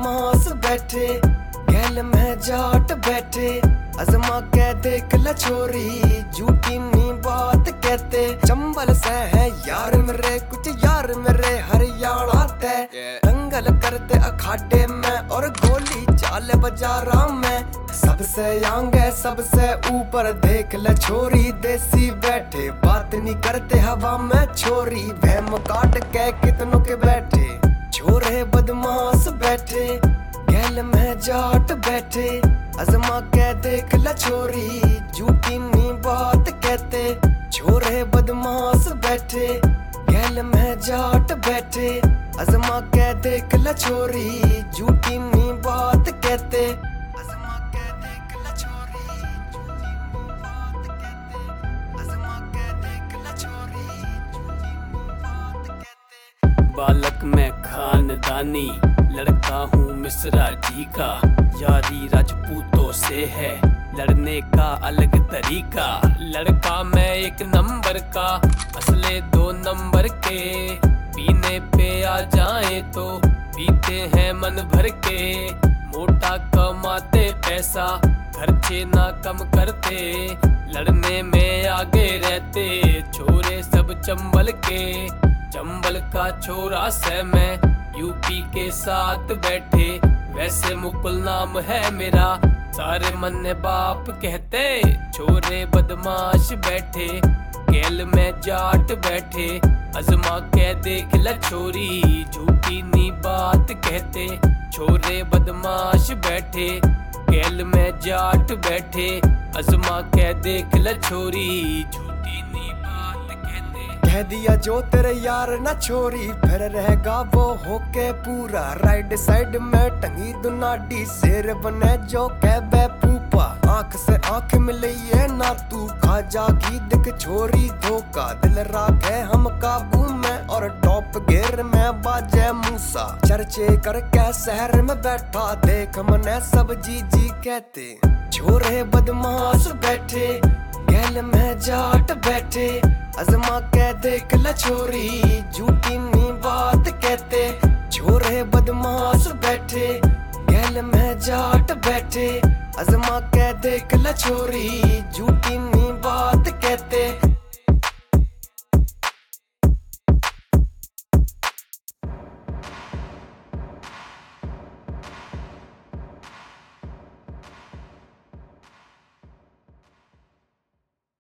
बदमाश बैठे, गैल में जाट बैठे। अजमा के देख ल छोरी, झूठी नी बात कहते। चंबल से है यार मेरे, कुछ यार मेरे हरियाणा ते। दंगल करते अखाड़े में और गोली चाल बाजारा में। सबसे आगे सबसे ऊपर देख ल छोरी, देसी बैठे बात नहीं करते हवा में छोरी। वहम काट के कितनों के बैठे, छोरे बदमाश बैठे, गैल में जाट बैठे। अजमा के देख ल छोरी, झूठी नी बात कहते। छोरे बदमाश बैठे, गैल में जाट बैठे। अजमा के देख ल छोरी, झूठी नी बात कहते। अजमा के देख ल छोरी, झूठी नी बात कहते। अजमा के देख ल छोरी, झूठी नी बात कहते। बालक मैं खानदानी, लड़का हूँ मिश्रा जी का। यारी राजपूतों से है, लड़ने का अलग तरीका। लड़का मैं एक नंबर का, असले 2 नंबर के। पीने पे आ जाए तो पीते हैं मन भर के। मोटा कमाते पैसा, खर्चे ना कम करते। लड़ने में आगे रहते, छोरे सब चंबल के। चंबल का छोरा से मैं, यूपी के साथ बैठे। वैसे मुकुल नाम है मेरा, सारे मन बाप कहते। छोरे बदमाश बैठे, गैल में जाट बैठे। अजमा के देख ल छोरी, झूठी नी बात कहते। छोरे बदमाश बैठे, गैल में जाट बैठे। अजमा के देख ल छोरी, झूठी नी बात कहते। कह दिया जो तेरे यार ना छोरी, फिर रहेगा वो होके पूरा। राइट साइड में टंगी दुनाडी, शेर बने जो कहबे पूपा। आंख से आंख मिले ये ना तू, खा जागी दिख छोरी धोखा। दिल राखे हम काबू में और टॉप गियर में बाजे मूसा। चर्चे करके शहर में बैठा, देख मने सब जी जी कहते। छोरे बदमाश बैठे, गैल में जाट बैठे। अजमा के देख ल छोरी, झूठी नी बात कहते। छोरे बदमाश बैठे, गैल में जाट बैठे। अजमा के देख ल छोरी, झूठी नी बात कहते।